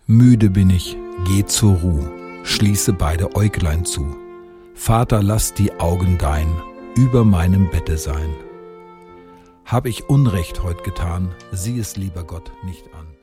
Müde bin ich, geh zur Ruh, schließe beide Äuglein zu. Vater, lass die Augen dein über meinem Bette sein. Hab ich Unrecht heut getan, sieh es lieber Gott nicht an.